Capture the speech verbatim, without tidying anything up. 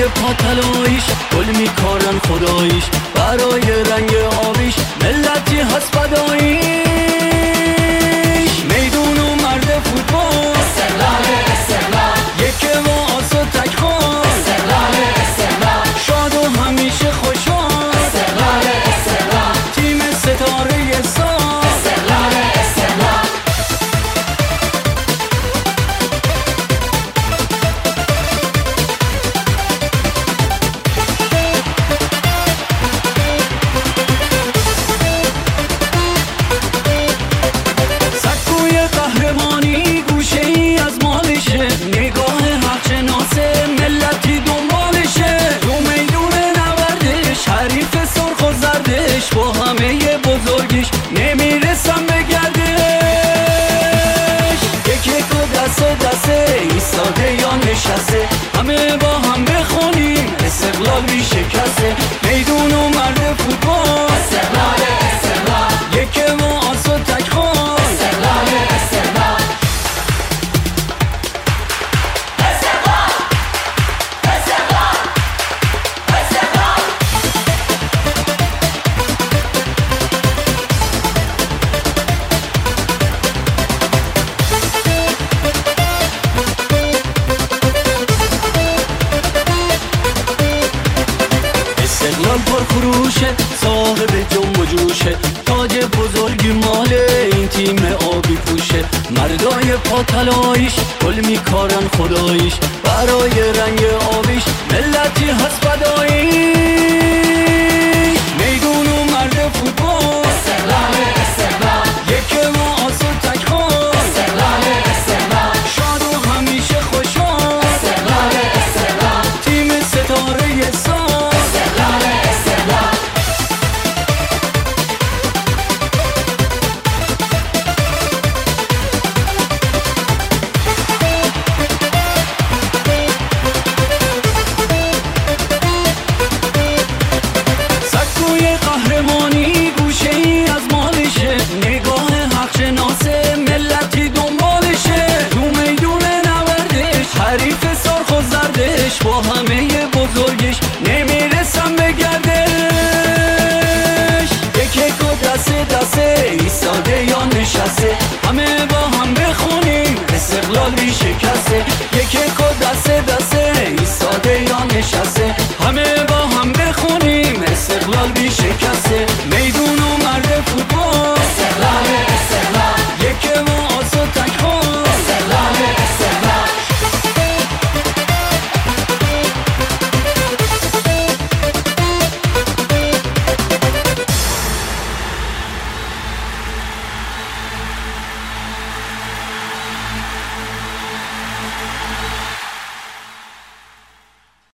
پاتلایش گل میکارن خدایش، برای رنگ آبیش ملتی هست بدایش. میدون و مرد فوتبال استقلال استقلال، یک واس و تکخان استقلال استقلال، شاد و همیشه خوشحال. استقلال استقلال، تیم ستاره سال استقلال استقلال. سکوی قهرمانی گوشه ای از مالشه، نگاه حقشناسه ملتی دنبالشه. تو میدون نوردش حریف سرخ و زردش، با همه بزرگیش نمیرسم به گردش. یک یک و دسته دسته ایستاده یا نشسته، همه با هم بخونیم استقلال بی شکسته. میدون و مرد فوتبال استقلال استقلال، یک و آس و تکخان استقلال استقلال. استقلال استقلال استقلال. استقلال پر خروشه، صاحب جنب و جوشه، تاج بزرگی مال این تیم آبی پوشه. مردای پاتلایش گل میکارن خدایش، برای رنگ آبیش ملتی هست بدایش. میدون و مرد فوتبال استقلال استقلال، یک واس و تکخان استقلال استقلال، شاد و همیشه خوشحال. استقلال استقلال، تیم ستاره سال استقلال استقلال. سکوی قهرمانی گوشه ای از مالشه، نگاه حقشناسه ملتی دنبالشه. تو میدون نوردش حریف سرخ و زردش، با همه بزرگش نمیرسم به گردش. یک یک و دسته دسته ایستاده یا نشسته، همه با هم بخونیم استقلال بی شکسته. یک یک و دسته دسته ایستاده یا نشسته،